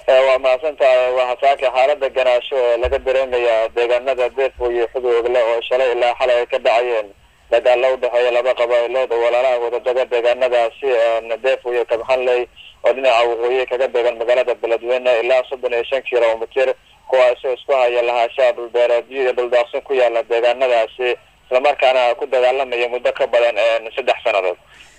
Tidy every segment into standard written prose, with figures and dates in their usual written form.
waa mahadsantahay. Waxaa saaka xaalada ganacso laga dareemayaa deegaanada Deefo iyo Xudoogle oo shalay ilaa xalay ka dhacayeen dagaalo u dhexeeya laba qabiilood oo walaalaha wada daga deegaanadaasi Deefo iyo Kabxanley oo dhinaca waqooyi kaga degan magaalada Beledweyne ilaa 35 kiiloomitir kuwaas oo isku haya lahaanshaha dhulbeereedyo iyo dhuldaaqsin ku yaala deegaanadaasi isla markaana ku dagaalamaya muddo ka badan 3 sanadood.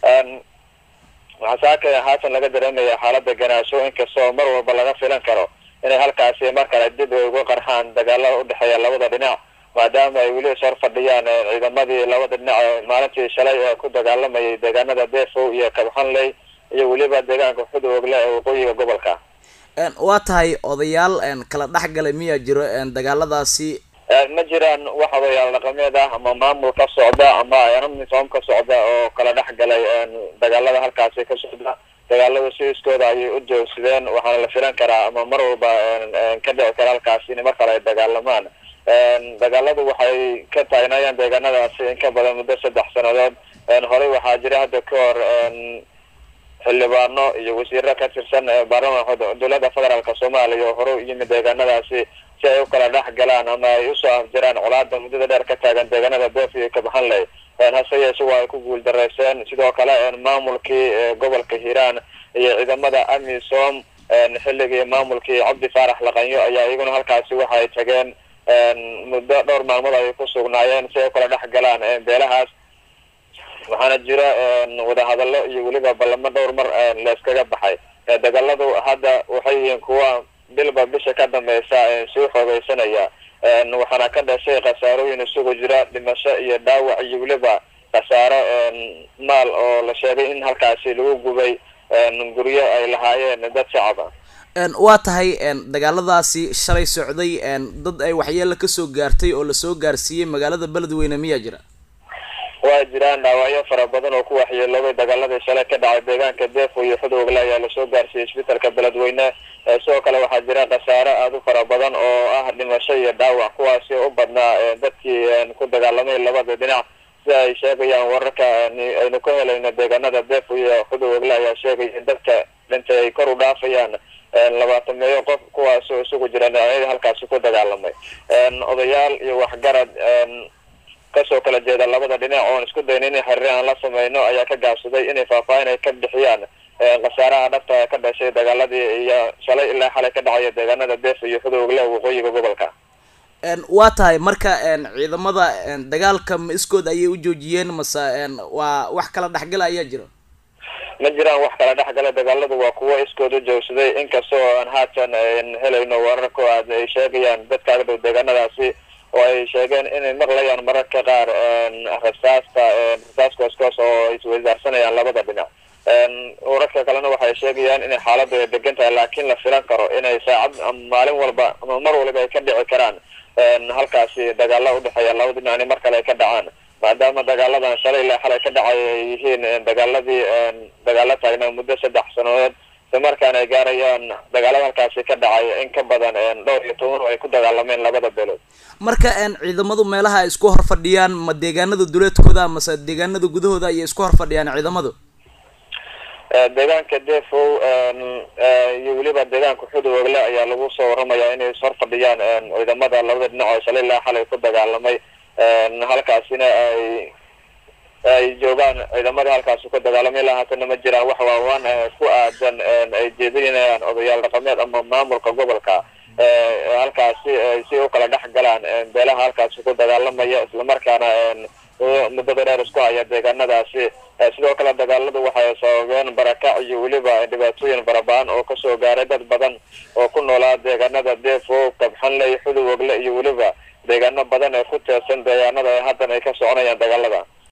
waxaa saaka haatan laga dareemaya xaalada ganacso inkastoo mar walba laga filan karo inay halkaasi markale dib uga qarxaan dagaalada u dhexeeya labada dhinac maadaama ay weli soo fadhiyaan ciidamadii labada dhinac maalintii shalay ku dagaalamayay deegaanada Deefo iyo Kabxanley iyo weliba deegaanka Xudoogle ee waqooyiga gobolka. waa tahay odayaal kala dhaxgalay miyaa jiro dagaaladaasi ma jiraan wax odayaal dhaqameed ah ama maamul ka socda ama nidaam ka socda oo kala dhaxgalay dagaalada halkaasi ka socda dagaalada si iskooda ay u joogsadeen waxaana la filan karaa ama mar walba ka dhici kara halkaasi in mar kale ay dagaalamaan. dagaaladu waxay ka taagnayaan deegaanadaasi in ka badan muddo 3 sanadood. horey waxaa jira hadda ka hor xildhibaano iyo wasiiro ka tirsan baarlamaanka dowladda federaalka Soomaaliya oo hore u yimid deegaanadaasi si ay u kala dhaxgalaan ama ay u soo afjaraan colaadda muddada dheer ka taagan deegaanada Deefo iyo Kabxanley. hase yeeshee waa ay ku guuldareyseen sidoo kale maamulkii gobolka Hiiraan iyo ciidamada AMISOM xilligii maamulkii Cabdi Faarax Laqanyo ayaa iyaguna halkaasi waxa ay tageen muddo dhowr maalmood ay ku sugnaayeen si ay kala dhaxgalaan beelahaas. waxaana jira wada hadallo iyo weliba ballamo dhowr mar la iskaga baxay. dagaaladu hadda waxay yihiin kuwa bilba bisha ka dambaysa soo xoogaysanaya waxaana ka dhashay khasaarooyin isugu jira dhimasho iyo dhaawac iyo weliba khasaaro maal oo la sheegay in halkaasi lagu gubay guryo ay lahaayeen dad shacab ah. waa tahay dagaaladaasi shalay socday dad ay waxyeelo ka soo gaartay oo la soo gaarsiiyay magaalada Beledweyne miyaa jira? waa jiraan dhaawacyo fara badan oo ku waxyeeloobay dagaaladii shalay ka dhacay deegaanka Deefo iyo Xudoogle ayaa la soo gaarsiiyay isbitaalka Beledweyne. sidoo kale waxaa jira khasaaro aad u fara badan oo ah dhimasho iyo dhaawac kuwaasi u badnaa dadkii ku dagaalamay labada dhinac sida ay sheegayaan wararka aynu ka helayno deegaanada Deefo iyo Xudoogle ayaa sheegay in dadka dhintay ay kor u dhaafayaan 20 qof kuwaas oo isugu jira dhinacyada halkaasi ku dagaalamay. odayaal iyo waxgarad kasoo kala jeeda labada dhinac oo isku daynay in xiriir aan la sameeyno ayaa ka gaabsaday inay faahfaahin ay ka bixiyaan khasaaraha dhabta ka dhashay dagaaladii iyo shalay ilaa xalay ka dhacay deegaanada Deefo iyo Xudoogle waqooyiga gobolka. waa tahay marka ciidamada dagaalka ma iskood ayay u joojiyeen mase waa wax kala dhaxgal ayaa jiro? ma jiraan wax kala dhaxgal. dagaaladu waa kuwo iskood u joogsaday inkastoo aan haatan helayno wararka ay sheegayaan dadka dhow deegaanadaasi oo ay sheegeen inay maqlayaan mararka qaar rasaas oo ay isweydaarsanayaan labada dhinac. wararka kalena waxay sheegayaan inay xaaladdu ay degan tahay laakiin la filan karo inay saacad maalin walba ama mar walba ay ka dhici karaan halkaasi dagaalo u dhexeeya labada dhinac mar kale ay ka dhacaan maadaama dagaaladan shalay ilaa xalay ka dhacay ay yihiin dagaalo taagnaa muddo 3 sanadood markaana ay gaarayaan dagaalada halkaasi ka dhacay in ka badan dhowr iyo 10 oo ay ku dagaalameen labada beelood. marka ciidamadu meelaha ay isku hor fadhiyaan ma deegaanada duleedkooda ama deegaanada gudahooda ay isku hor fadhiyaan ciidamadu? deegaanka Deefo iyo weliba deegaanka Xudoogle ayaa lagu soo waramayaa inay soo fadhiyaan ciidamada labada dhinac oo shalay ilaa xalay ku dagaalamay halkaasina ay joogaan ciidamada halkaasi ku dagaalamay lahaatana ma jiraan wax waawaan ku aadan ay jeedinayaan odayaal dhaqameed ama maamulka gobolka halkaasi si u kala dhaxgalaan beelaha halkaasi ku dagaalamaya isla markaana muddada dheer isku haya deegaanadaasi. sidoo kale dagaaladu waxay sababeen barakac iyo weliba dhibaatooyin farabaan oo kasoo gaaray dad badan oo ku noolaa deegaanada Deefo, Kabxanley, Xudoogle iyo weliba deegaano badan ee ku teersan deegaanada haatan ay ka soconayaan dagaalada.